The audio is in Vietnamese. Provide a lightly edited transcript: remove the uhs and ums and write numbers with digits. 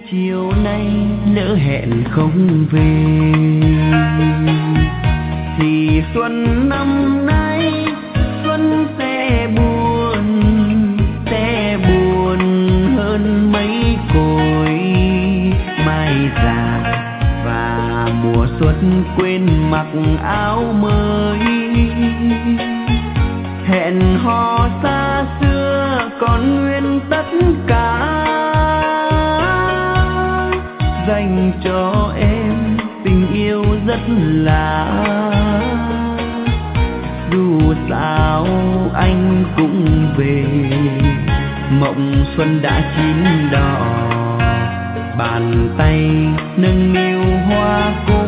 chiều nay lỡ hẹn không về thì xuân năm nay xuân sẽ buồn hơn mấy cội mai già và mùa xuân quên mặc áo mới. Hẹn hò xa xưa còn nguyên tất cả dành cho em tình yêu rất lạ. Dù sao anh cũng về, mộng xuân đã chín đỏ, bàn tay nâng niu hoa cô